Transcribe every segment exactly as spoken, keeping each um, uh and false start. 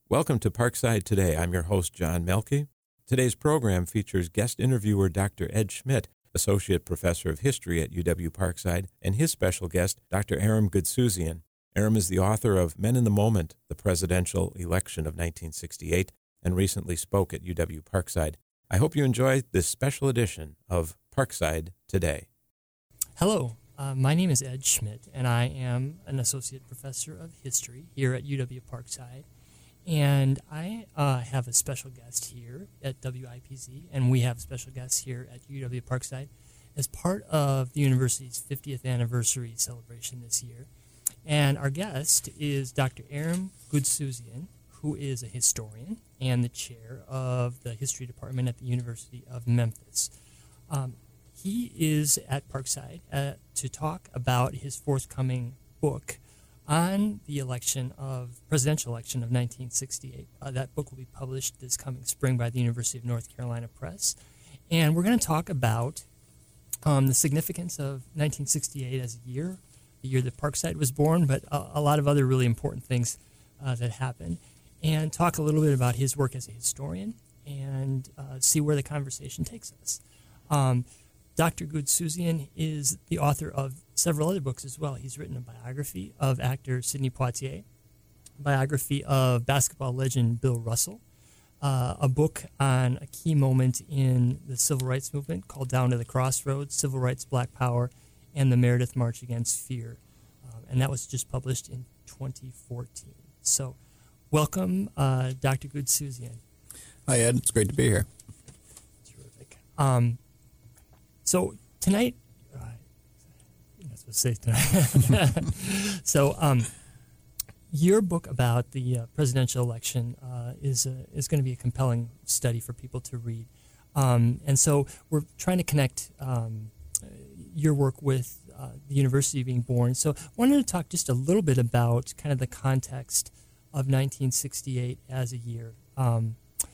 Welcome to Parkside Today. I'm your host, John Melke. Today's program features guest interviewer Doctor Ed Schmidt, Associate Professor of History at U W-Parkside, and his special guest, Doctor Aram Goodsouzian. Aram is the author of Men in the Moment, the Presidential Election of nineteen sixty-eight, and recently spoke at U W-Parkside. I hope you enjoy this special edition of Parkside Today. Hello, uh, my name is Ed Schmidt, and I am an Associate Professor of History here at U W-Parkside. And I uh, have a special guest here at W I P Z, and we have special guests here at U W-Parkside as part of the university's fiftieth anniversary celebration this year. And our guest is Doctor Aram Goodsouzian, who is a historian and the chair of the history department at the University of Memphis. Um, he is at Parkside uh, to talk about his forthcoming book on the election of presidential election of nineteen sixty-eight. Uh, that book will be published this coming spring by the University of North Carolina Press. And we're going to talk about um, the significance of nineteen sixty-eight as a year, the year that Parkside was born, but a, a lot of other really important things uh, that happened, and talk a little bit about his work as a historian and uh, see where the conversation takes us. Um, Doctor Goodsouzian is the author of several other books as well. He's written a biography of actor Sidney Poitier, a biography of basketball legend Bill Russell, uh, a book on a key moment in the civil rights movement called Down to the Crossroads, Civil Rights, Black Power, and the Meredith March Against Fear. Um, and that was just published in twenty fourteen. So welcome, uh, Doctor Goodsouzian. Hi, Ed. It's great to be here. Terrific. Um, so tonight, uh, I'm not supposed to say tonight. so um, your book about the uh, presidential election uh, is a, is going to be a compelling study for people to read. Um, and so we're trying to connect um, your work with uh, the university being born. So I wanted to talk just a little bit about kind of the context of nineteen sixty-eight as a year. Um,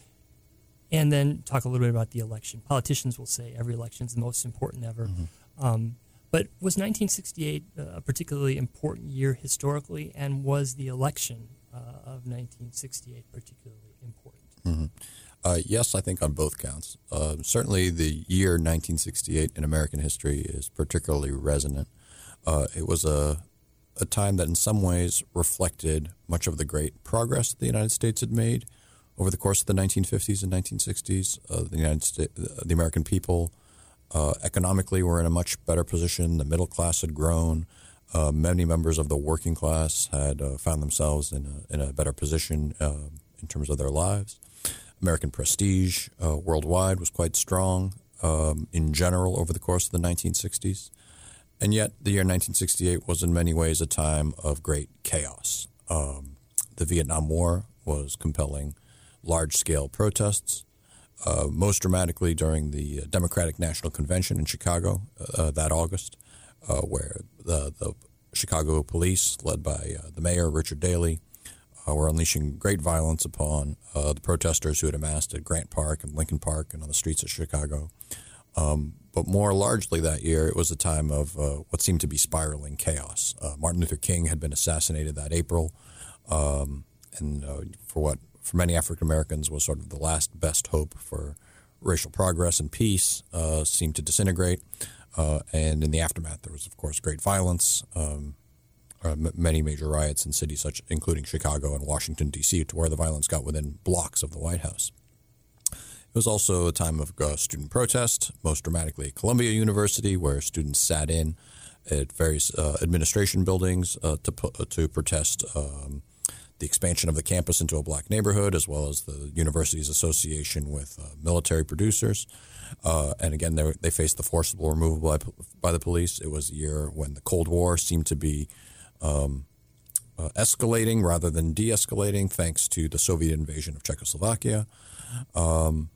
and then talk a little bit about the election. Politicians will say every election is the most important ever. Mm-hmm. Um, but was nineteen sixty-eight a particularly important year historically, and was the election uh, of nineteen sixty-eight particularly important? Mm-hmm. Uh, yes, I think on both counts. Uh, certainly the year nineteen sixty-eight in American history is particularly resonant. Uh, it was a, a time that in some ways reflected much of the great progress that the United States had made over the course of the nineteen fifties and nineteen sixties. Uh, the United States, the American people uh, economically were in a much better position. The middle class had grown. Uh, many members of the working class had uh, found themselves in a, in a better position uh, in terms of their lives. American prestige uh, worldwide was quite strong um, in general over the course of the nineteen sixties. And yet the year nineteen sixty-eight was in many ways a time of great chaos. Um, the Vietnam War was compelling large-scale protests, uh, most dramatically during the Democratic National Convention in Chicago uh, that August, uh, where the, the Chicago police, led by uh, the mayor, Richard Daley, uh, were unleashing great violence upon uh, the protesters who had amassed at Grant Park and Lincoln Park and on the streets of Chicago. Um, but more largely that year, it was a time of uh, what seemed to be spiraling chaos. Uh, Martin Luther King had been assassinated that April, um, and uh, for what for many African Americans was sort of the last best hope for racial progress and peace, uh, seemed to disintegrate. Uh, and in the aftermath, there was, of course, great violence, um, uh, m- many major riots in cities such, including Chicago and Washington, D C, to where the violence got within blocks of the White House. It was also a time of uh, student protest, most dramatically at Columbia University, where students sat in at various uh, administration buildings uh, to uh, to protest um, the expansion of the campus into a black neighborhood, as well as the university's association with uh, military producers. Uh, and again, they, they faced the forcible removal by, by the police. It was a year when the Cold War seemed to be um, uh, escalating rather than de-escalating, thanks to the Soviet invasion of Czechoslovakia. Um,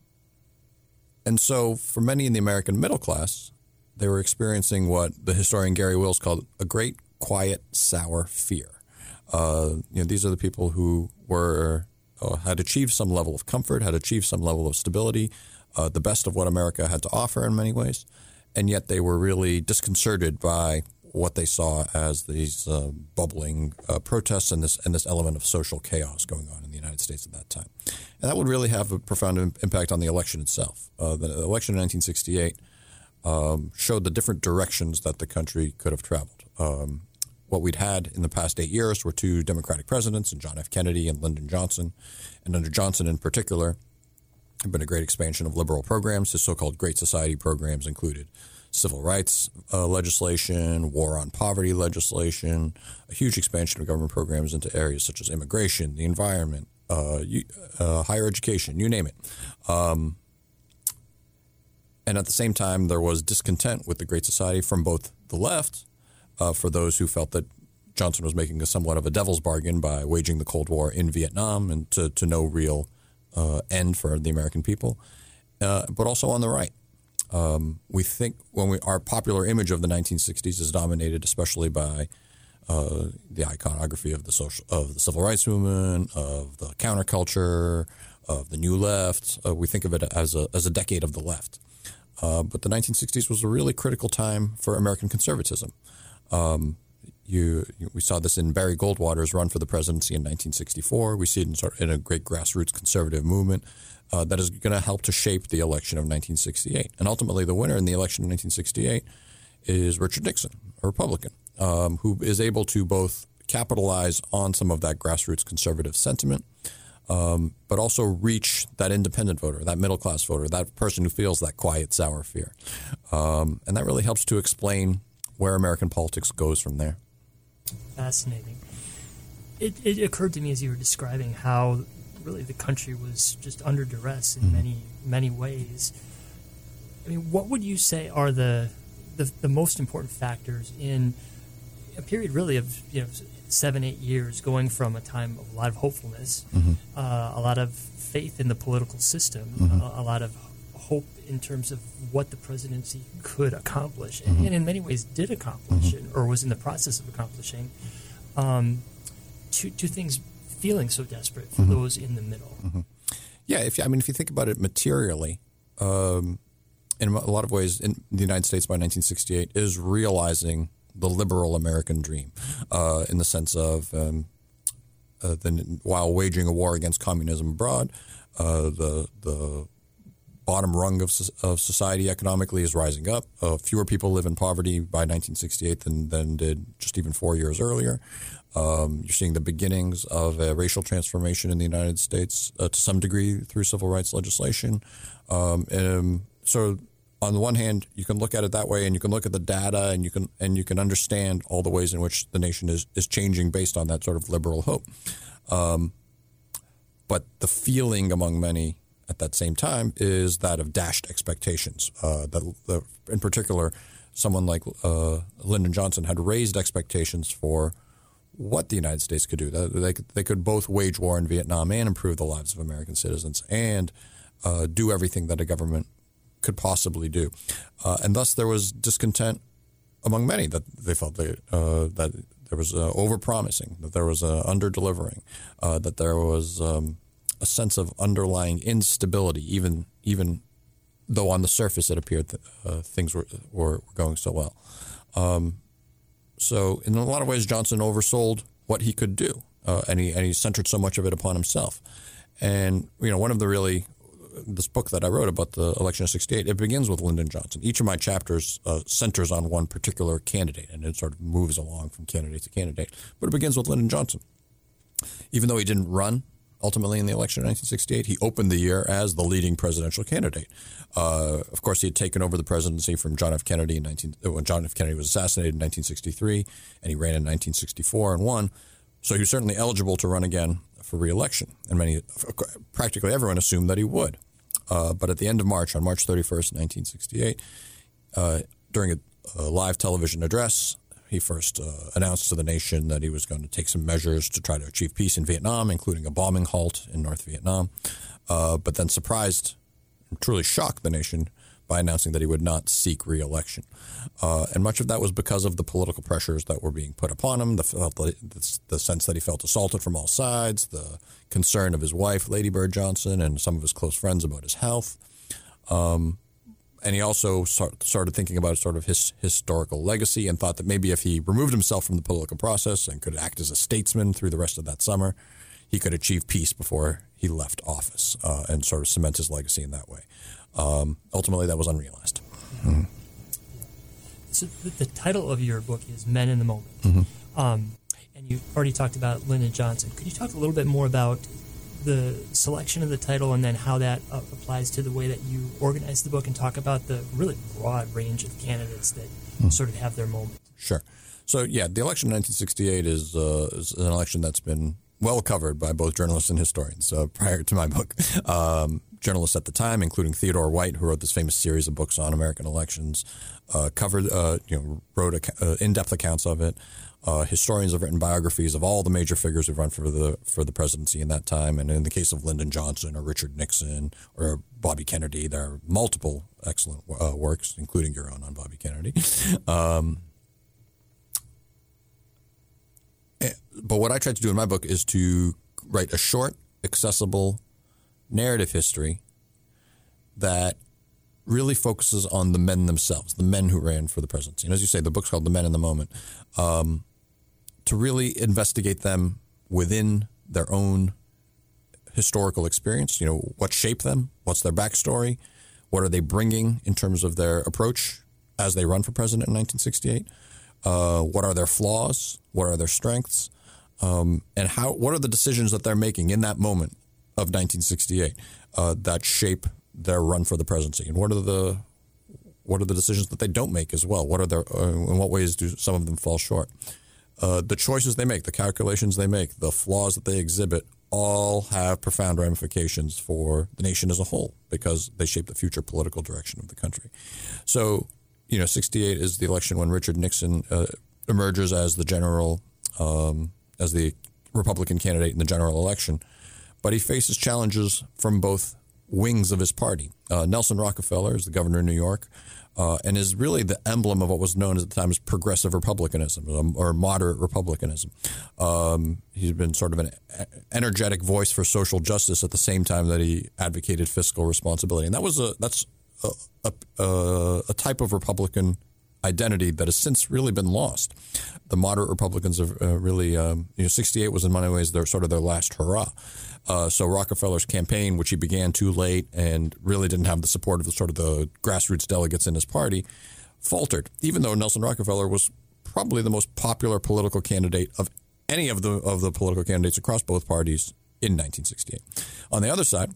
and so for many in the American middle class, they were experiencing what the historian Gary Wills called a great, quiet, sour fear. Uh, you know, these are the people who were uh, had achieved some level of comfort, had achieved some level of stability, uh, the best of what America had to offer in many ways, and yet they were really disconcerted by what they saw as these uh, bubbling uh, protests and this and this element of social chaos going on in the United States at that time. And that would really have a profound im- impact on the election itself. Uh, the election in nineteen sixty-eight um, showed the different directions that the country could have traveled. Um, what we'd had in the past eight years were two Democratic presidents, and John F. Kennedy and Lyndon Johnson. And under Johnson in particular, had been a great expansion of liberal programs. His so-called Great Society programs included civil rights uh, legislation, war on poverty legislation, a huge expansion of government programs into areas such as immigration, the environment, uh, you, uh, higher education, you name it. Um, and at the same time, there was discontent with the Great Society from both the left, uh, for those who felt that Johnson was making a somewhat of a devil's bargain by waging the Cold War in Vietnam and to, to no real uh, end for the American people, uh, but also on the right. Um, we think when we our popular image of the nineteen sixties is dominated especially by uh, the iconography of the social of the civil rights movement, of the counterculture, of the new left. Uh, we think of it as a as a decade of the left. Uh, but the nineteen sixties was a really critical time for American conservatism. Um, you, you we saw this in Barry Goldwater's run for the presidency in nineteen sixty-four. We see it in, sort of, in a great grassroots conservative movement. Uh, that is going to help to shape the election of nineteen sixty-eight. And ultimately, the winner in the election of nineteen sixty-eight is Richard Nixon, a Republican, um, who is able to both capitalize on some of that grassroots conservative sentiment, um, but also reach that independent voter, that middle-class voter, that person who feels that quiet, sour fear. Um, and that really helps to explain where American politics goes from there. Fascinating. It, it occurred to me as you were describing how really the country was just under duress in mm-hmm. many many ways. I mean, what would you say are the, the the most important factors in a period really of you know seven eight years, going from a time of a lot of hopefulness, mm-hmm. uh, a lot of faith in the political system, mm-hmm. a, a lot of hope in terms of what the presidency could accomplish, mm-hmm. and, and in many ways did accomplish mm-hmm. it, or was in the process of accomplishing, um, to to things feeling so desperate for mm-hmm. those in the middle. Mm-hmm. Yeah, if I mean, if you think about it materially, um, in a lot of ways, in the United States by nineteen sixty-eight is realizing the liberal American dream, uh, in the sense of um, uh, the, while waging a war against communism abroad, uh, the the bottom rung of of society economically is rising up. Uh, fewer people live in poverty by nineteen sixty-eight than than did just even four years earlier. Um, you're seeing the beginnings of a racial transformation in the United States uh, to some degree through civil rights legislation. Um, and so, on the one hand, you can look at it that way, and you can look at the data, and you can and you can understand all the ways in which the nation is is changing based on that sort of liberal hope. Um, but the feeling among many at that same time is that of dashed expectations. Uh, that, the, in particular, someone like uh, Lyndon Johnson had raised expectations for what the United States could do. They could, they could both wage war in Vietnam and improve the lives of American citizens and uh, do everything that a government could possibly do. Uh, and thus there was discontent among many that they felt they, uh, that there was uh, over-promising, that there was uh, under-delivering, uh, that there was um, a sense of underlying instability, even even though on the surface it appeared that uh, things were, were going so well. Um, So in a lot of ways, Johnson oversold what he could do, uh, and he and he centered so much of it upon himself. And you know, one of the really this book that I wrote about the election of sixty-eight, it begins with Lyndon Johnson. Each of my chapters uh, centers on one particular candidate, and it sort of moves along from candidate to candidate. But it begins with Lyndon Johnson. Even though he didn't run ultimately in the election of nineteen sixty-eight, he opened the year as the leading presidential candidate. Uh, of course, he had taken over the presidency from John F. Kennedy in nineteen when John F. Kennedy was assassinated in nineteen sixty-three, and he ran in nineteen sixty-four and won. So he was certainly eligible to run again for re-election, and many, practically everyone assumed that he would. Uh, but at the end of March, on March thirty-first, nineteen sixty-eight, uh, during a, a live television address, he first uh, announced to the nation that he was going to take some measures to try to achieve peace in Vietnam, including a bombing halt in North Vietnam, uh, but then surprised and truly shocked the nation by announcing that he would not seek re-election. Uh, and much of that was because of the political pressures that were being put upon him, the, the, the sense that he felt assaulted from all sides, the concern of his wife, Lady Bird Johnson, and some of his close friends about his health. Um, and he also start, started thinking about sort of his historical legacy and thought that maybe if he removed himself from the political process and could act as a statesman through the rest of that summer, he could achieve peace before he left office uh, and sort of cement his legacy in that way. Um, ultimately, that was unrealized. Mm-hmm. So the, the title of your book is Men in the Moment. Mm-hmm. Um, and you already talked about Lyndon Johnson. Could you talk a little bit more about the selection of the title and then how that uh, applies to the way that you organize the book and talk about the really broad range of candidates that mm-hmm. sort of have their moment? Sure. So, yeah, the election of nineteen sixty-eight is, uh, is an election that's been well covered by both journalists and historians uh, prior to my book. Um, journalists at the time, including Theodore White, who wrote this famous series of books on American elections, uh, covered, uh, you know, wrote a, uh, in-depth accounts of it. Uh, historians have written biographies of all the major figures who've run for the for the presidency in that time. And in the case of Lyndon Johnson or Richard Nixon or Bobby Kennedy, there are multiple excellent uh, works, including your own on Bobby Kennedy. Um, but what I tried to do in my book is to write a short, accessible narrative history that really focuses on the men themselves, the men who ran for the presidency. And as you say, the book's called The Men in the Moment. Um, to really investigate them within their own historical experience, you know, what shaped them, what's their backstory, what are they bringing in terms of their approach as they run for president in nineteen sixty-eight, uh, what are their flaws, what are their strengths, um, and how what are the decisions that they're making in that moment of nineteen sixty-eight uh, that shape their run for the presidency, and what are the what are the decisions that they don't make as well? What are their uh, in what ways do some of them fall short? Uh, the choices they make, the calculations they make, the flaws that they exhibit, all have profound ramifications for the nation as a whole because they shape the future political direction of the country. So, you know, sixty-eight is the election when Richard Nixon uh, emerges as the general, um, as the Republican candidate in the general election, but he faces challenges from both wings of his party. Uh, Nelson Rockefeller is the governor of New York uh, and is really the emblem of what was known at the time as progressive republicanism um, or moderate republicanism. Um, he's been sort of an energetic voice for social justice at the same time that he advocated fiscal responsibility. And that was a that's a, a, a, a type of Republican identity that has since really been lost. The moderate Republicans have uh, really, um, you know, sixty-eight was in many ways their sort of their last hurrah. Uh, so Rockefeller's campaign, which he began too late and really didn't have the support of the sort of the grassroots delegates in his party, faltered, even though Nelson Rockefeller was probably the most popular political candidate of any of the of the political candidates across both parties in nineteen sixty-eight. On the other side,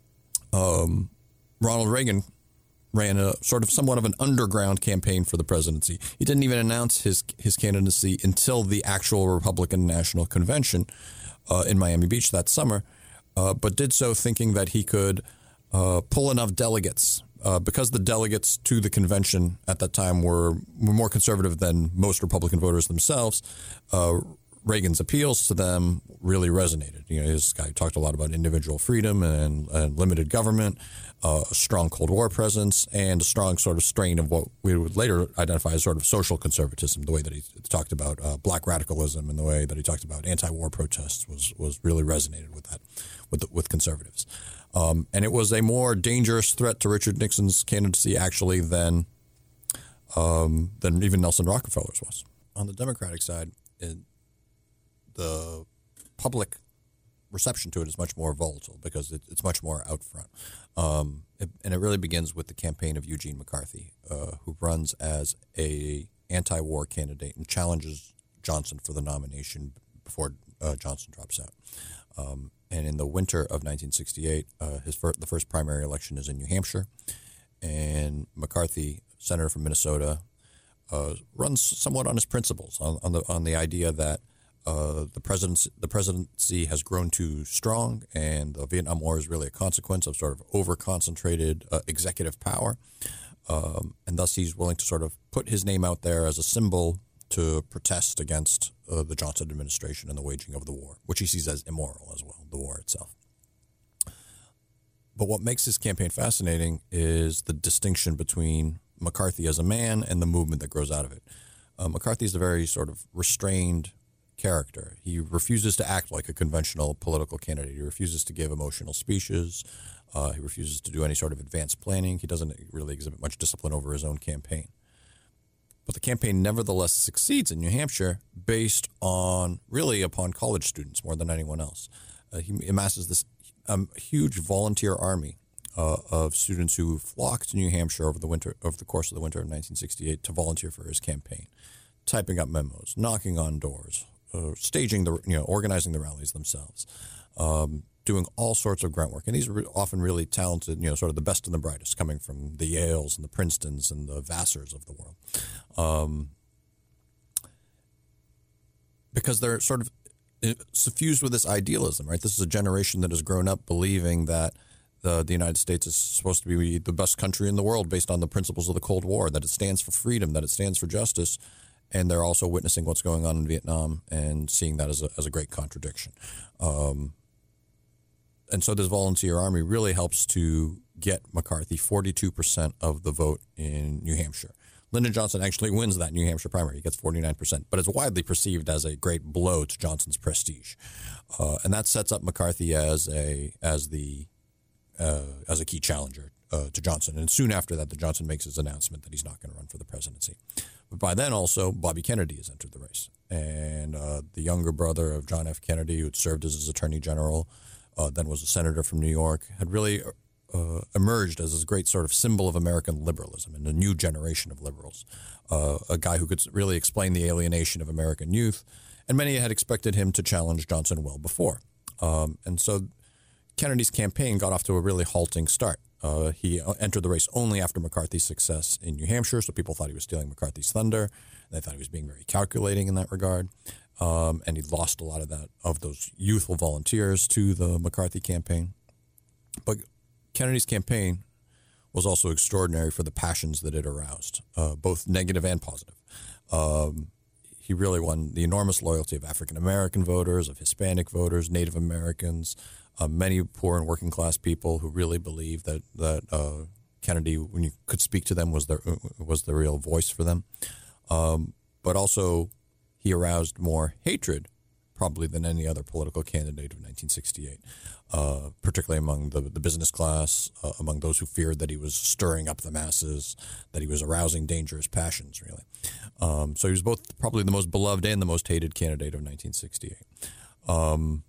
um, Ronald Reagan ran a sort of somewhat of an underground campaign for the presidency. He didn't even announce his his candidacy until the actual Republican National Convention uh, in Miami Beach that summer, uh, but did so thinking that he could uh, pull enough delegates uh, because the delegates to the convention at that time were, were more conservative than most Republican voters themselves. Uh, Reagan's appeals to them really resonated. You know, his guy talked a lot about individual freedom and, and limited government, uh, a strong Cold War presence, and a strong sort of strain of what we would later identify as sort of social conservatism. The way that he talked about uh, black radicalism and the way that he talked about anti-war protests was was really resonated with that, with the, with conservatives. Um, and it was a more dangerous threat to Richard Nixon's candidacy actually than um, than even Nelson Rockefeller's was. On the Democratic side, it, the public reception to it is much more volatile because it, it's much more out front. Um, it, and it really begins with the campaign of Eugene McCarthy, uh, who runs as a anti-war candidate and challenges Johnson for the nomination before uh, Johnson drops out. Um, and in the winter of nineteen sixty-eight, uh, his fir- the first primary election is in New Hampshire, and McCarthy, senator from Minnesota, uh, runs somewhat on his principles, on, on the on the idea that Uh, the presidency, the presidency has grown too strong, and the Vietnam War is really a consequence of sort of over-concentrated uh, executive power. Um, and thus he's willing to sort of put his name out there as a symbol to protest against uh, the Johnson administration and the waging of the war, which he sees as immoral as well, the war itself. But what makes his campaign fascinating is the distinction between McCarthy as a man and the movement that grows out of it. Uh, McCarthy is a very sort of restrained character. He refuses to act like a conventional political candidate. He refuses to give emotional speeches. Uh, he refuses to do any sort of advanced planning. He doesn't really exhibit much discipline over his own campaign. But the campaign nevertheless succeeds in New Hampshire based on, really, upon college students more than anyone else. Uh, he amasses this um, huge volunteer army uh, of students who flock to New Hampshire over the winter, over the course of the winter of nineteen sixty-eight to volunteer for his campaign, typing up memos, knocking on doors, uh, staging the, you know, organizing the rallies themselves, um, doing all sorts of grunt work. And these are often really talented, you know, sort of the best and the brightest, coming from the Yales and the Princetons and the Vassars of the world. Um, because they're sort of suffused with this idealism, right? This is a generation that has grown up believing that the, the United States is supposed to be the best country in the world based on the principles of the Cold War, that it stands for freedom, that it stands for justice. And they're also witnessing what's going on in Vietnam and seeing that as a, as a great contradiction. Um, and so this volunteer army really helps to get McCarthy forty-two percent of the vote in New Hampshire. Lyndon Johnson actually wins that New Hampshire primary. He gets forty-nine percent, but it's widely perceived as a great blow to Johnson's prestige. Uh, and that sets up McCarthy as a as the uh, as a key challenger uh, to Johnson. And soon after that, the Johnson makes his announcement that he's not going to run for the presidency. But by then, also, Bobby Kennedy has entered the race. And uh, the younger brother of John F. Kennedy, who had served as his attorney general, uh, then was a senator from New York, had really uh, emerged as this great sort of symbol of American liberalism and a new generation of liberals, uh, a guy who could really explain the alienation of American youth. And many had expected him to challenge Johnson well before. Um, and so Kennedy's campaign got off to a really halting start. Uh, he entered the race only after McCarthy's success in New Hampshire, so people thought he was stealing McCarthy's thunder. They thought he was being very calculating in that regard, um, and he lost a lot of that of those youthful volunteers to the McCarthy campaign. But Kennedy's campaign was also extraordinary for the passions that it aroused, uh, both negative and positive. Um, he really won the enormous loyalty of African American voters, of Hispanic voters, Native Americans. Uh, many poor and working class people who really believed that that uh, Kennedy, when you could speak to them, was the was the real voice for them. Um, but also, he aroused more hatred, probably than any other political candidate of nineteen sixty-eight, uh, particularly among the the business class, uh, among those who feared that he was stirring up the masses, that he was arousing dangerous passions. Really, um, so he was both probably the most beloved and the most hated candidate of nineteen sixty-eight. Um,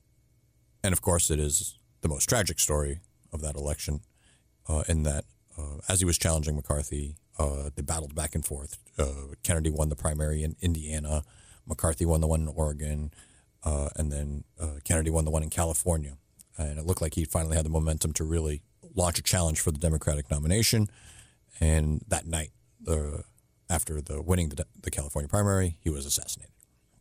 And, of course, it is the most tragic story of that election uh, in that uh, as he was challenging McCarthy, uh, they battled back and forth. Uh, Kennedy won the primary in Indiana. McCarthy won the one in Oregon. Uh, and then uh, Kennedy won the one in California. And it looked like he finally had the momentum to really launch a challenge for the Democratic nomination. And that night, uh, after the winning the, the California primary, he was assassinated.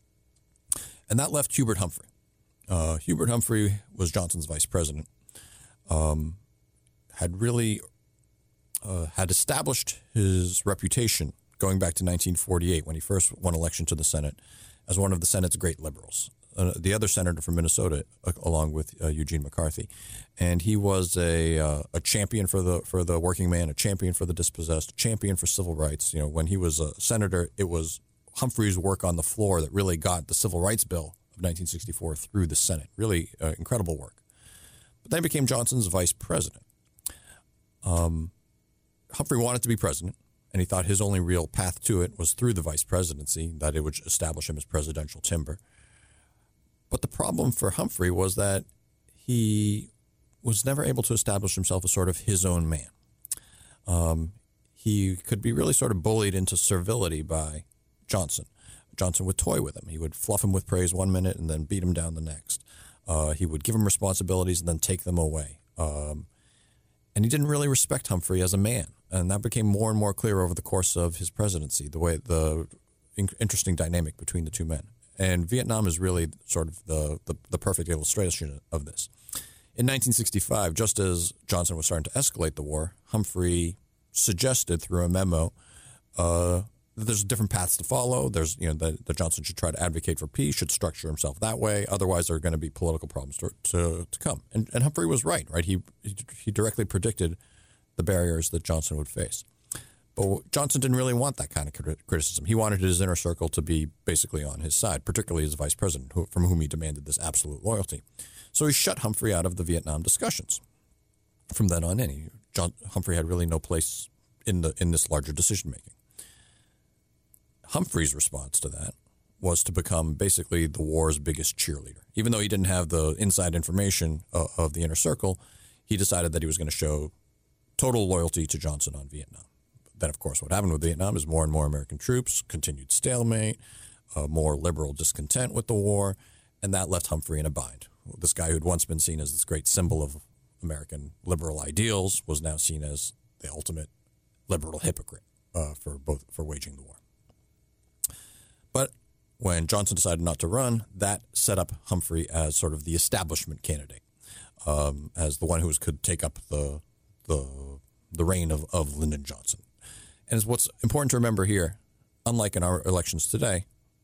And that left Hubert Humphrey. Uh, Hubert Humphrey was Johnson's vice president, um, had really uh, had established his reputation going back to nineteen forty-eight when he first won election to the Senate as one of the Senate's great liberals, uh, the other senator from Minnesota, uh, along with uh, Eugene McCarthy. And he was a uh, a champion for the for the working man, a champion for the dispossessed, a champion for civil rights. You know, when he was a senator, it was Humphrey's work on the floor that really got the Civil Rights Bill nineteen sixty-four through the Senate. Really uh, incredible work. But then he became Johnson's vice president. Um, Humphrey wanted to be president, and he thought his only real path to it was through the vice presidency, that it would establish him as presidential timber. But the problem for Humphrey was that he was never able to establish himself as sort of his own man. Um, he could be really sort of bullied into servility by Johnson. Johnson would toy with him. He would fluff him with praise one minute and then beat him down the next. Uh, he would give him responsibilities and then take them away. Um, and he didn't really respect Humphrey as a man. And that became more and more clear over the course of his presidency, the way the in- interesting dynamic between the two men. And Vietnam is really sort of the, the, the perfect illustration of this. In nineteen sixty-five, just as Johnson was starting to escalate the war, Humphrey suggested through a memo uh, there's different paths to follow. There's, you know, that, that Johnson should try to advocate for peace, should structure himself that way. Otherwise, there are going to be political problems to to, to come. And, and Humphrey was right, right? He, he he directly predicted the barriers that Johnson would face. But Johnson didn't really want that kind of criticism. He wanted his inner circle to be basically on his side, particularly as vice president, who, from whom he demanded this absolute loyalty. So he shut Humphrey out of the Vietnam discussions. From then on in, he, John, Humphrey had really no place in the in this larger decision-making. Humphrey's response to that was to become basically the war's biggest cheerleader. Even though he didn't have the inside information uh, of the inner circle, he decided that he was going to show total loyalty to Johnson on Vietnam. Then, of course, what happened with Vietnam is more and more American troops, continued stalemate, uh, more liberal discontent with the war, and that left Humphrey in a bind. This guy who'd once been seen as this great symbol of American liberal ideals was now seen as the ultimate liberal hypocrite uh, for both for waging the war. But when Johnson decided not to run, that set up Humphrey as sort of the establishment candidate, um, as the one who was, could take up the the the reign of, of Lyndon Johnson. And what's important to remember here, unlike in our elections today,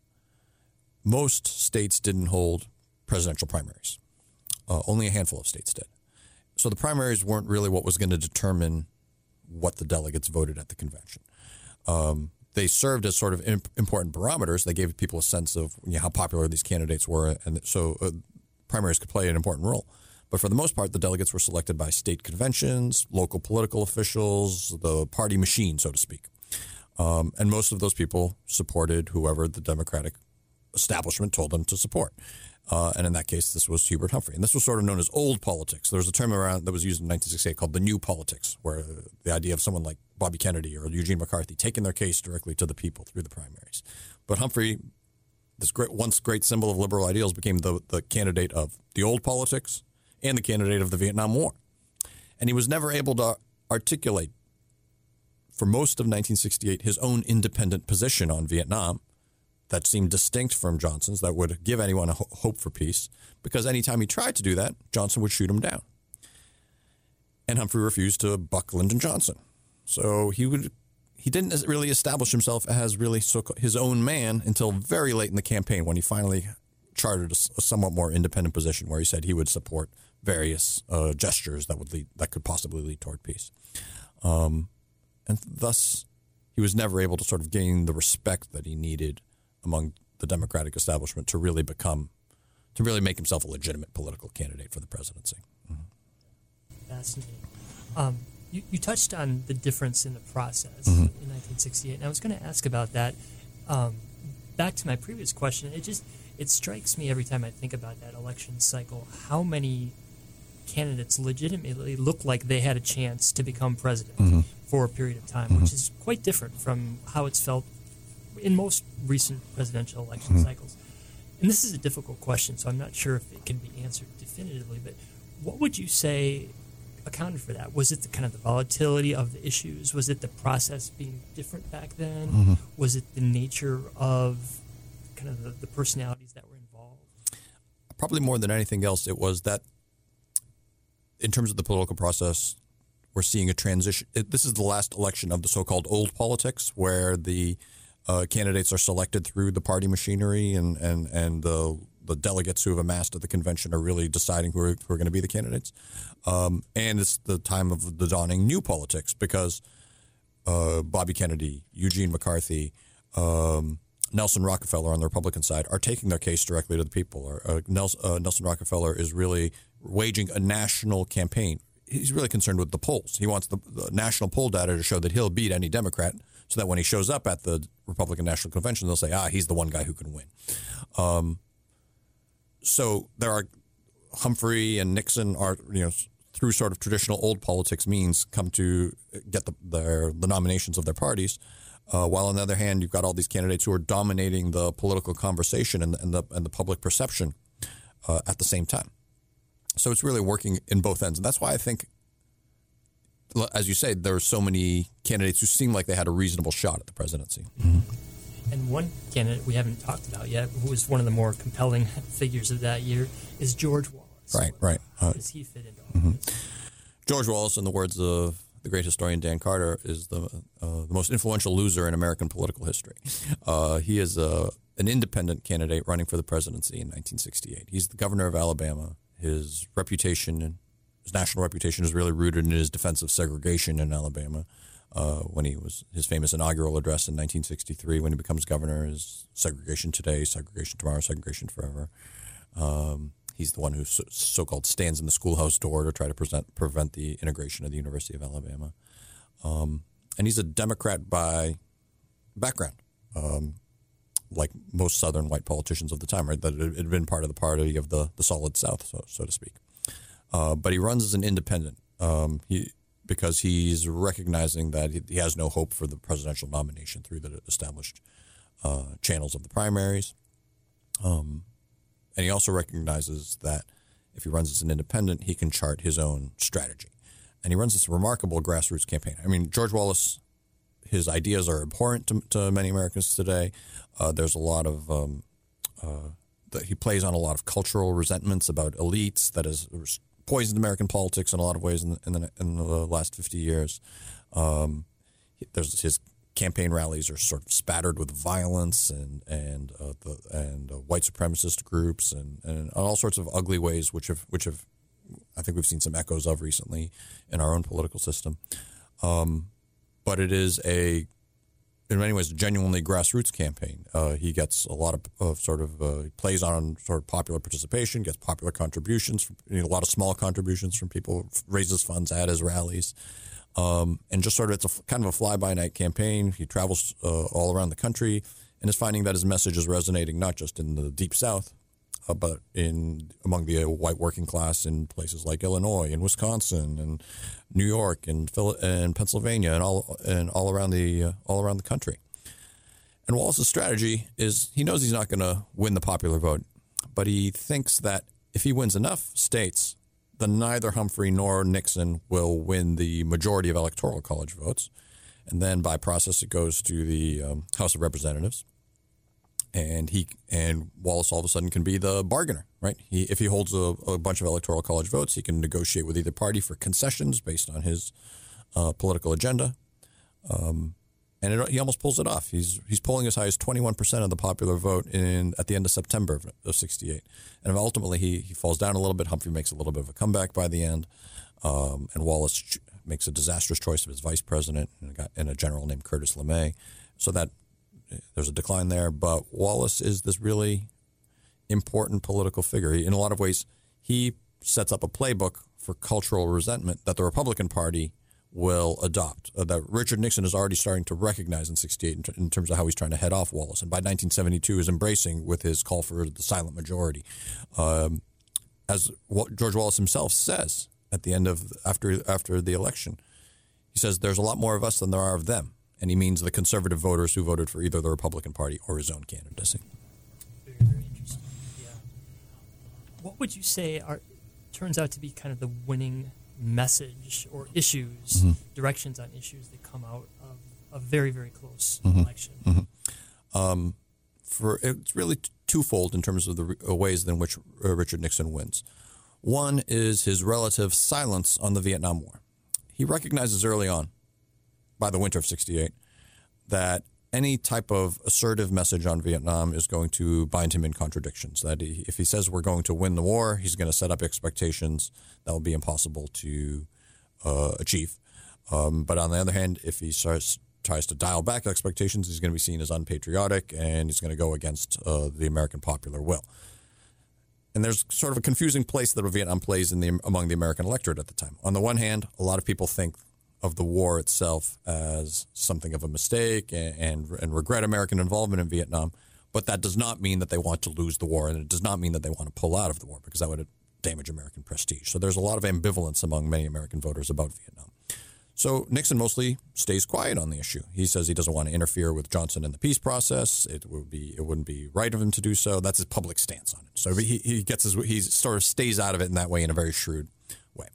most states didn't hold presidential primaries. Uh, only a handful of states did. So the primaries weren't really what was going to determine what the delegates voted at the convention. Um, they served as sort of imp- important barometers. They gave people a sense of you know, how popular these candidates were, and so uh, primaries could play an important role. But for the most part, the delegates were selected by state conventions, local political officials, the party machine, so to speak. Um, and most of those people supported whoever the Democratic establishment told them to support. Uh, and in that case, this was Hubert Humphrey. And this was sort of known as old politics. There was a term around that was used in nineteen sixty-eight called the new politics, where the idea of someone like Bobby Kennedy or Eugene McCarthy taking their case directly to the people through the primaries. But Humphrey, this great, once great symbol of liberal ideals, became the, the candidate of the old politics and the candidate of the Vietnam War. And he was never able to articulate, for most of nineteen sixty-eight, his own independent position on Vietnam that seemed distinct from Johnson's, that would give anyone a ho- hope for peace, because anytime he tried to do that, Johnson would shoot him down. And Humphrey refused to buck Lyndon Johnson. So he would he didn't really establish himself as really so, his own man until very late in the campaign, when he finally chartered a, a somewhat more independent position where he said he would support various uh, gestures that would lead that could possibly lead toward peace. Um, and thus, he was never able to sort of gain the respect that he needed among the Democratic establishment to really become, to really make himself a legitimate political candidate for the presidency. Mm-hmm. Fascinating. Um, you, you touched on the difference in the process mm-hmm. in nineteen sixty-eight, and I was going to ask about that. Um, back to my previous question, it just it strikes me every time I think about that election cycle how many candidates legitimately looked like they had a chance to become president mm-hmm. for a period of time, mm-hmm. which is quite different from how it's felt in most recent presidential election mm-hmm. cycles. And this is a difficult question, so I'm not sure if it can be answered definitively, but what would you say accounted for that? Was it the kind of the volatility of the issues? Was it the process being different back then? Mm-hmm. Was it the nature of kind of the, the personalities that were involved? Probably more than anything else, it was that in terms of the political process, we're seeing a transition. It, this is the last election of the so-called old politics, where the uh, candidates are selected through the party machinery, and, and, and the the delegates who have amassed at the convention are really deciding who are, who are going to be the candidates. Um, and it's the time of the dawning new politics, because uh, Bobby Kennedy, Eugene McCarthy, um, Nelson Rockefeller on the Republican side are taking their case directly to the people. Or, uh, Nelson, uh, Nelson Rockefeller is really waging a national campaign. He's really concerned with the polls. He wants the, the national poll data to show that he'll beat any Democrat, so that when he shows up at the Republican National Convention, they'll say, ah, he's the one guy who can win. Um, so there are Humphrey and Nixon are, you know, through sort of traditional old politics means come to get the their, the nominations of their parties. Uh, while on the other hand, you've got all these candidates who are dominating the political conversation and, and the and the public perception uh, at the same time. So it's really working in both ends, and that's why I think, as you say, there are so many candidates who seem like they had a reasonable shot at the presidency. Mm-hmm. And one candidate we haven't talked about yet, who was one of the more compelling figures of that year, is George Wallace. Right, right. How does he fit into all mm-hmm. this? George Wallace, in the words of the great historian Dan Carter, is the uh, the most influential loser in American political history. Uh, he is a, an independent candidate running for the presidency in nineteen sixty-eight. He's the governor of Alabama. His reputation, his national reputation, is really rooted in his defense of segregation in Alabama. uh, when he was his famous inaugural address in nineteen sixty-three when he becomes governor is segregation today, segregation tomorrow, segregation forever. Um, he's the one who so, so-called stands in the schoolhouse door to try to present, prevent the integration of the University of Alabama. Um, and he's a Democrat by background, um, like most Southern white politicians of the time, right? That it had been part of the party of the, the Solid South, so, so to speak. Uh, but he runs as an independent um, he because he's recognizing that he, he has no hope for the presidential nomination through the established uh, channels of the primaries. Um And he also recognizes that if he runs as an independent, he can chart his own strategy. And he runs this remarkable grassroots campaign. I mean, George Wallace, his ideas are abhorrent to, to many Americans today. Uh, there's a lot of um, uh, that he plays on a lot of cultural resentments about elites that has poisoned American politics in a lot of ways in the, in the, in the last fifty years. Um, there's his campaign rallies are sort of spattered with violence and and uh, the and uh, white supremacist groups and, and all sorts of ugly ways, which have which have I think we've seen some echoes of recently in our own political system. Um, but it is a in many ways a genuinely grassroots campaign. Uh, he gets a lot of, of sort of uh, plays on sort of popular participation, gets popular contributions, from, you know, a lot of small contributions from people, raises funds at his rallies. Um, and just sort of, it's a kind of a fly-by-night campaign. He travels uh, all around the country and is finding that his message is resonating not just in the Deep South, uh, but in among the uh, white working class in places like Illinois and Wisconsin and New York and Phil- and Pennsylvania and all and all around the uh, all around the country. And Wallace's strategy is he knows he's not going to win the popular vote, but he thinks that if he wins enough states, then neither Humphrey nor Nixon will win the majority of electoral college votes. And then by process, it goes to the um, House of Representatives. And he and Wallace all of a sudden can be the bargainer, right? He, if he holds a, a bunch of electoral college votes, he can negotiate with either party for concessions based on his uh, political agenda. Um, and it, he almost pulls it off. He's he's polling as high as twenty-one percent of the popular vote in at the end of September of, of sixty-eight. And ultimately, he, he falls down a little bit. Humphrey makes a little bit of a comeback by the end. Um, and Wallace ch- makes a disastrous choice of his vice president and a, guy, and a general named Curtis LeMay. So that there's a decline there. But Wallace is this really important political figure. He, in a lot of ways, he sets up a playbook for cultural resentment that the Republican Party will adopt, uh, that Richard Nixon is already starting to recognize in sixty-eight in, t- in terms of how he's trying to head off Wallace. And by nineteen seventy-two is embracing with his call for the silent majority. Um, as what George Wallace himself says at the end of, after after the election, he says, there's a lot more of us than there are of them. And he means the conservative voters who voted for either the Republican Party or his own candidacy. Very, very interesting. Yeah. What would you say are turns out to be kind of the winning message or issues, mm-hmm. directions on issues that come out of a very, very close mm-hmm. election? Mm-hmm. Um, for it's really t- twofold in terms of the uh, ways in which uh, Richard Nixon wins. One is his relative silence on the Vietnam War. He recognizes early on, by the winter of sixty-eight, that any type of assertive message on Vietnam is going to bind him in contradictions. That he, if he says we're going to win the war, he's going to set up expectations that will be impossible to uh, achieve. Um, but on the other hand, if he starts, tries to dial back expectations, he's going to be seen as unpatriotic and he's going to go against uh, the American popular will. And there's sort of a confusing place that Vietnam plays in the among the American electorate at the time. On the one hand, a lot of people think of the war itself as something of a mistake and, and and regret American involvement in Vietnam, but that does not mean that they want to lose the war, and it does not mean that they want to pull out of the war because that would damage American prestige. So there's a lot of ambivalence among many American voters about Vietnam. So Nixon mostly stays quiet on the issue. He says he doesn't want to interfere with Johnson in the peace process. It would be it wouldn't be right of him to do so. That's his public stance on it. So he he gets his he sort of stays out of it in that way in a very shrewd way.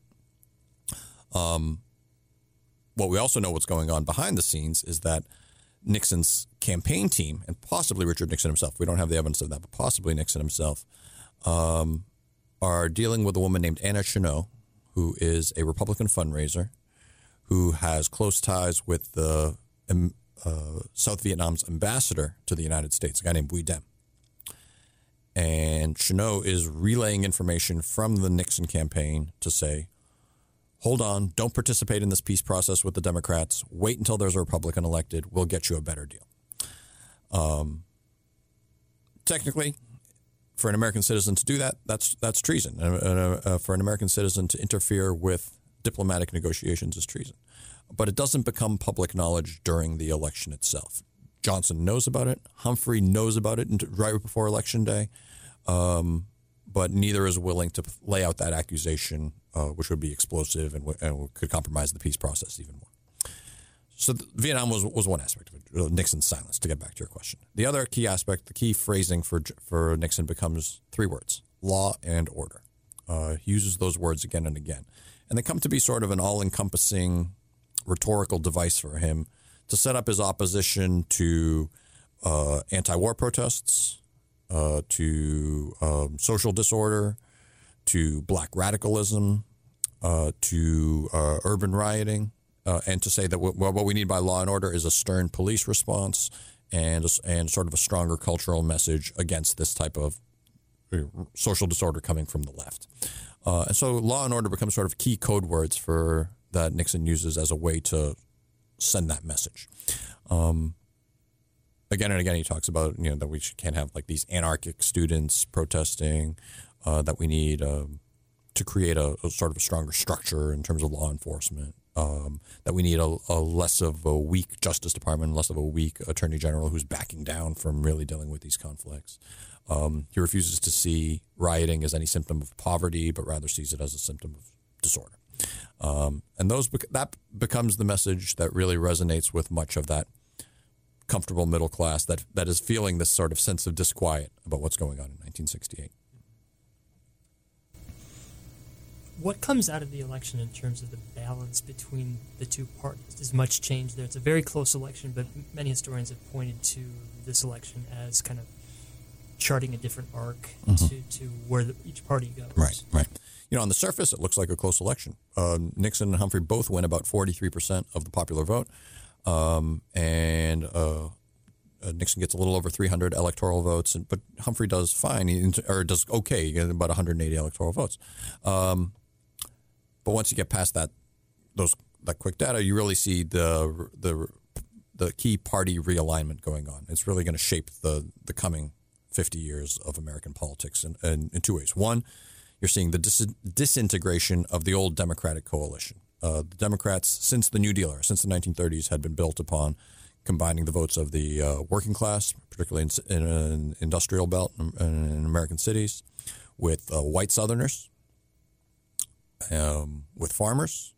Um. What we also know what's going on behind the scenes is that Nixon's campaign team, and possibly Richard Nixon himself, we don't have the evidence of that, but possibly Nixon himself, um, are dealing with a woman named Anna Chennault, who is a Republican fundraiser, who has close ties with the um, uh, South Vietnam's ambassador to the United States, a guy named Bui Diem. And Chennault is relaying information from the Nixon campaign to say, hold on, don't participate in this peace process with the Democrats. Wait until there's a Republican elected. We'll get you a better deal. Um, technically, for an American citizen to do that, that's that's treason. Uh, uh, uh, for an American citizen to interfere with diplomatic negotiations is treason. But it doesn't become public knowledge during the election itself. Johnson knows about it. Humphrey knows about it right before Election Day. Um, but neither is willing to lay out that accusation, uh, which would be explosive and, w- and could compromise the peace process even more. So the, Vietnam was was one aspect of it, uh, Nixon's silence, to get back to your question. The other key aspect, the key phrasing for for Nixon becomes three words: law and order. Uh, he uses those words again and again. And they come to be sort of an all-encompassing rhetorical device for him to set up his opposition to uh, anti-war protests, uh, to um, social disorder, to black radicalism, uh, to uh, urban rioting, uh, and to say that w- what we need by law and order is a stern police response and and sort of a stronger cultural message against this type of social disorder coming from the left. Uh, and so law and order becomes sort of key code words for that Nixon uses as a way to send that message. Um, again and again, he talks about, you know, that we can't have like these anarchic students protesting, uh, that we need um, to create a, a sort of a stronger structure in terms of law enforcement, um, that we need a, a less of a weak Justice Department, less of a weak Attorney General who's backing down from really dealing with these conflicts. Um, he refuses to see rioting as any symptom of poverty, but rather sees it as a symptom of disorder. Um, and those that becomes the message that really resonates with much of that comfortable middle class that, that is feeling this sort of sense of disquiet about what's going on in nineteen sixty-eight. What comes out of the election in terms of the balance between the two parties? There's much change there. It's a very close election, but many historians have pointed to this election as kind of charting a different arc mm-hmm. to, to where the, each party goes. Right, right. You know, on the surface, it looks like a close election. Uh, Nixon and Humphrey both win about forty-three percent of the popular vote. Um, and uh, uh, Nixon gets a little over three hundred electoral votes, and, but Humphrey does fine, he, or does okay, he gets about one hundred eighty electoral votes. Um, but once you get past that, those that quick data, you really see the the the key party realignment going on. It's really going to shape the the coming fifty years of American politics in, in, in two ways. One, you're seeing the dis- disintegration of the old Democratic coalition. Uh, the Democrats, since the New Deal era, since the nineteen thirties, had been built upon combining the votes of the uh, working class, particularly in, in an industrial belt in, in American cities, with uh, white Southerners, um, with farmers,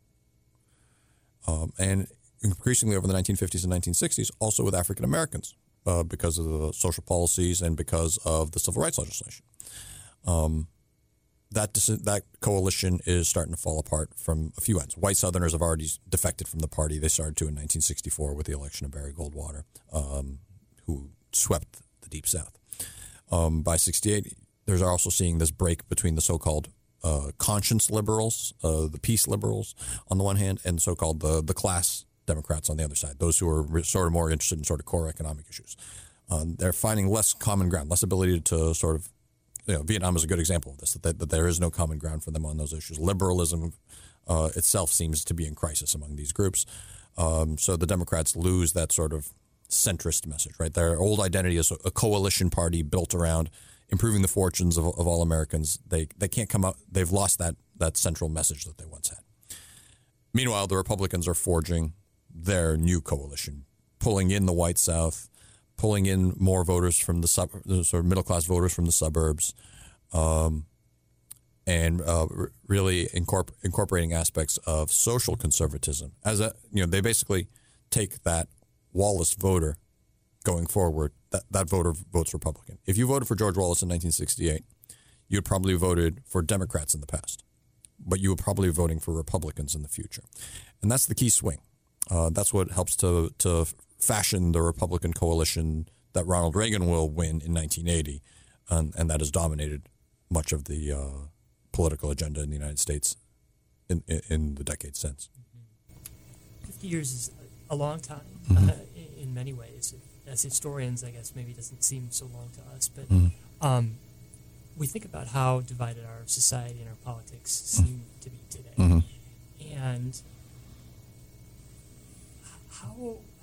um, and increasingly over the nineteen fifties and nineteen sixties, also with African Americans, uh, because of the social policies and because of the civil rights legislation. Um, That that coalition is starting to fall apart from a few ends. White Southerners have already defected from the party. They started to in nineteen sixty-four with the election of Barry Goldwater, um, who swept the Deep South. Um, by sixty-eight, there's also seeing this break between the so-called uh, conscience liberals, uh, the peace liberals on the one hand, and so-called the, the class Democrats on the other side, those who are sort of more interested in sort of core economic issues. Um, they're finding less common ground, less ability to sort of You know, Vietnam is a good example of this, that, that there is no common ground for them on those issues. Liberalism uh, itself seems to be in crisis among these groups. Um, so the Democrats lose that sort of centrist message, right? Their old identity is a coalition party built around improving the fortunes of, of all Americans. They they can't come out. They've lost that, that central message that they once had. Meanwhile, the Republicans are forging their new coalition, pulling in the white South, pulling in more voters from the sub, sort of middle class voters from the suburbs, um, and uh, r- really incorpor- incorporating aspects of social conservatism. As a you know, they basically take that Wallace voter going forward. That that voter votes Republican. If you voted for George Wallace in nineteen sixty-eight, you'd probably voted for Democrats in the past, but you were probably voting for Republicans in the future, and that's the key swing. Uh, that's what helps to to fashion the Republican coalition that Ronald Reagan will win in nineteen eighty, and, and that has dominated much of the uh, political agenda in the United States in, in, in the decades since. Fifty years is a long time mm-hmm. uh, in many ways. As historians, I guess maybe it doesn't seem so long to us, but mm-hmm. um, we think about how divided our society and our politics seem mm-hmm. to be today. Mm-hmm.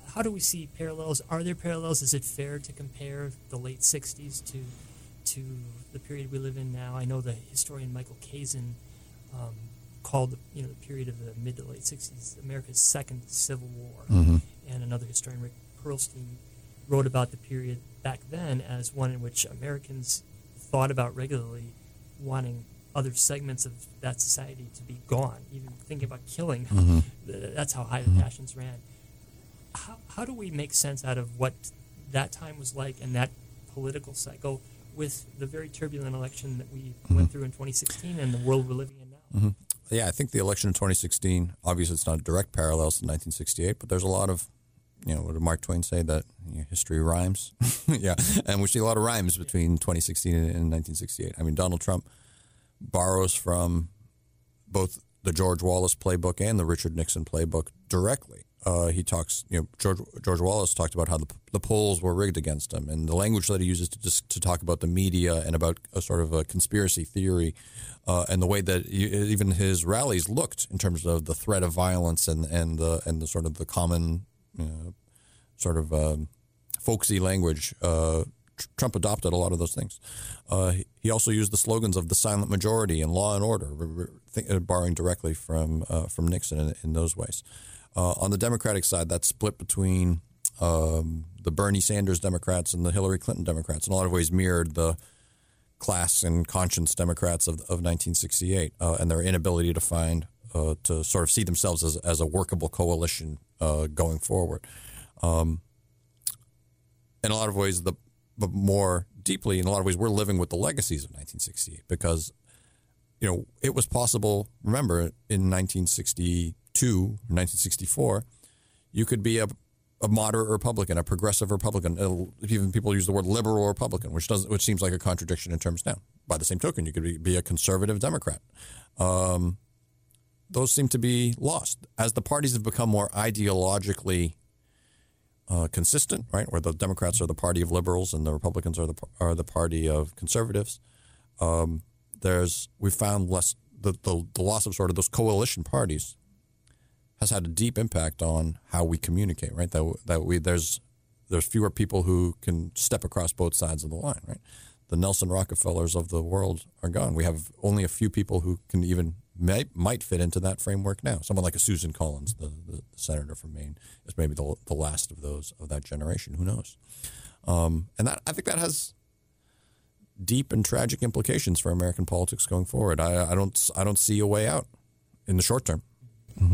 how do we see parallels? Are there parallels? Is it fair to compare the late sixties to to the period we live in now? I know the historian Michael Kazin um, called the, you know, the period of the mid to late sixties America's second Civil War, Mm-hmm. and another historian, Rick Perlstein, wrote about the period back then as one in which Americans thought about regularly wanting other segments of that society to be gone, even thinking about killing. Mm-hmm. That's how high the passions ran. How, how do we make sense out of what that time was like and that political cycle with the very turbulent election that we Mm-hmm. went through in twenty sixteen and the world we're living in now? Mm-hmm. Yeah, I think the election in twenty sixteen, obviously it's not a direct parallel to nineteen sixty-eight, but there's a lot of, you know, what did Mark Twain say, that you know, history rhymes? Yeah, and we see a lot of rhymes between twenty sixteen and, and nineteen sixty-eight. I mean, Donald Trump borrows from both the George Wallace playbook and the Richard Nixon playbook directly. Uh, he talks, you know, George, George Wallace talked about how the, the polls were rigged against him, and the language that he uses to just to talk about the media and about a sort of a conspiracy theory, uh, and the way that he, even his rallies looked in terms of the threat of violence and and the and the sort of the common, you know, sort of um, folksy language. Uh, Trump adopted a lot of those things. Uh, he, he also used the slogans of the silent majority and law and order, re- re- th- borrowing directly from uh, from Nixon in, in those ways. Uh, on the Democratic side, that's split between um, the Bernie Sanders Democrats and the Hillary Clinton Democrats. In a lot of ways mirrored the class and conscience Democrats of, of nineteen sixty-eight uh, and their inability to find, uh, to sort of see themselves as, as a workable coalition uh, going forward. Um, in a lot of ways, the but more deeply, in a lot of ways, we're living with the legacies of nineteen sixty-eight because, you know, it was possible, remember, in nineteen sixty-two, nineteen sixty-four, you could be a, a moderate Republican, a progressive Republican. It'll, even people use the word liberal Republican, which doesn't, which seems like a contradiction in terms now. By the same token, you could be, be a conservative Democrat. Um, those seem to be lost. As the parties have become more ideologically Uh, consistent, right? Where the Democrats are the party of liberals and the Republicans are the are the party of conservatives. Um, there's we found less the, the the loss of sort of those coalition parties has had a deep impact on how we communicate, right? That that we there's there's fewer people who can step across both sides of the line, right? The Nelson Rockefellers of the world are gone. We have only a few people who can even may, might fit into that framework now. Someone like a Susan Collins, the, the, the senator from Maine, is maybe the, the last of those of that generation. Who knows? Um, and that I think that has deep and tragic implications for American politics going forward. I, I don't I don't see a way out in the short term. Mm-hmm.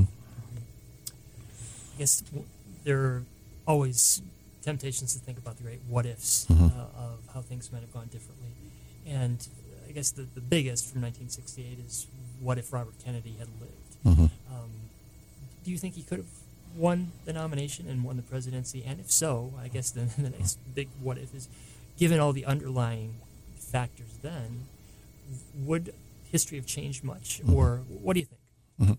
I guess there are always temptations to think about the great what ifs Mm-hmm. uh, of how things might have gone differently. And I guess the, the biggest from nineteen sixty-eight is what if Robert Kennedy had lived? Mm-hmm. Um, do you think he could have won the nomination and won the presidency? And if so, I guess then the next big what if is, given all the underlying factors then, would history have changed much? Mm-hmm. Or what do you think? Mm-hmm.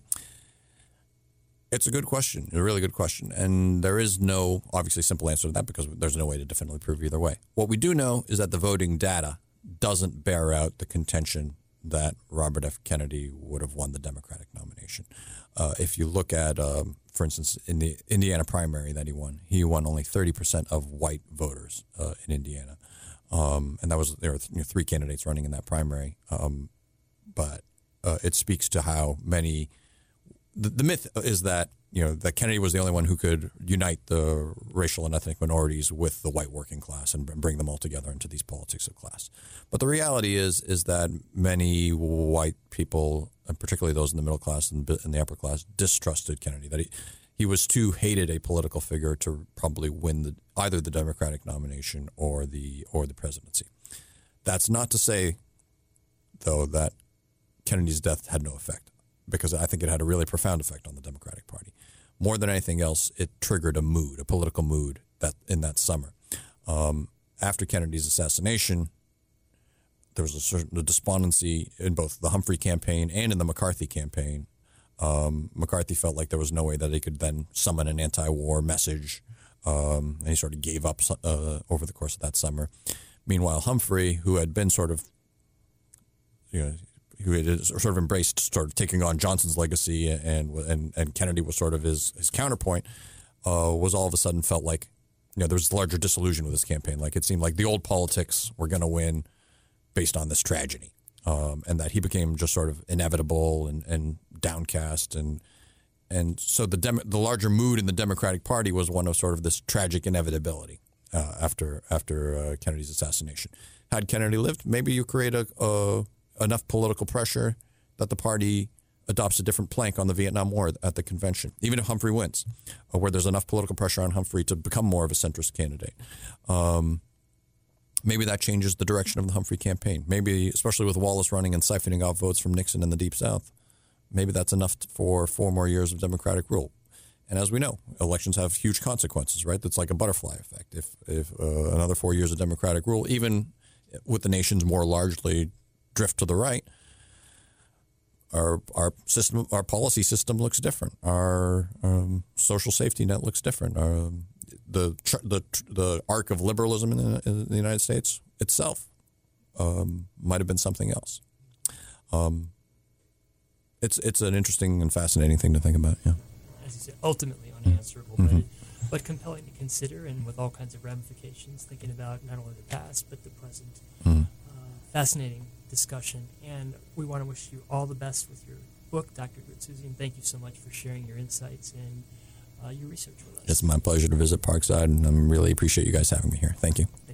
It's a good question, a really good question. And there is no, obviously, simple answer to that because there's no way to definitively prove either way. What we do know is that the voting data doesn't bear out the contention that Robert F. Kennedy would have won the Democratic nomination. Uh, if you look at, um, for instance, in the Indiana primary that he won, he won only thirty percent of white voters uh, in Indiana. Um, and that was, there were you know, three candidates running in that primary. Um, but uh, it speaks to how many... The, the myth is that, you know, that Kennedy was the only one who could unite the racial and ethnic minorities with the white working class and bring them all together into these politics of class. But the reality is is that many white people, and particularly those in the middle class and in the upper class, distrusted Kennedy, that he, he was too hated a political figure to probably win the, either the Democratic nomination or the or the presidency. That's not to say, though, that Kennedy's death had no effect, because I think it had a really profound effect on the Democratic Party. More than anything else, it triggered a mood, a political mood that in that summer. Um, after Kennedy's assassination, there was a certain despondency in both the Humphrey campaign and in the McCarthy campaign. Um, McCarthy felt like there was no way that he could then summon an anti-war message, um, and he sort of gave up uh, over the course of that summer. Meanwhile, Humphrey, who had been sort of, you know, who had sort of embraced sort of taking on Johnson's legacy, and and and Kennedy was sort of his his counterpoint, uh, was all of a sudden felt like, you know, there was larger disillusion with this campaign. Like it seemed like the old politics were going to win based on this tragedy, um, and that he became just sort of inevitable and, and downcast. And and so the Dem- the larger mood in the Democratic Party was one of sort of this tragic inevitability uh, after after uh, Kennedy's assassination. Had Kennedy lived, maybe you create a, a enough political pressure that the party adopts a different plank on the Vietnam War at the convention, even if Humphrey wins, or where there's enough political pressure on Humphrey to become more of a centrist candidate. Um, maybe that changes the direction of the Humphrey campaign. Maybe, especially with Wallace running and siphoning off votes from Nixon in the Deep South, maybe that's enough for four more years of Democratic rule. And as we know, elections have huge consequences, right? That's like a butterfly effect. If, if uh, another four years of Democratic rule, even with the nations more largely drift to the right, Our our system, our policy system looks different. Our um, social safety net looks different. Our, the the the arc of liberalism in the, in the United States itself um, might have been something else. Um, it's it's an interesting and fascinating thing to think about. Yeah, as you said, ultimately unanswerable, mm-hmm. but but compelling to consider, and with all kinds of ramifications. Thinking about not only the past but the present. Mm-hmm. Uh, fascinating discussion, and we want to wish you all the best with your book, Doctor Graziosi, and thank you so much for sharing your insights and uh, your research with us. It's my pleasure to visit Parkside, and I really appreciate you guys having me here. Thank you.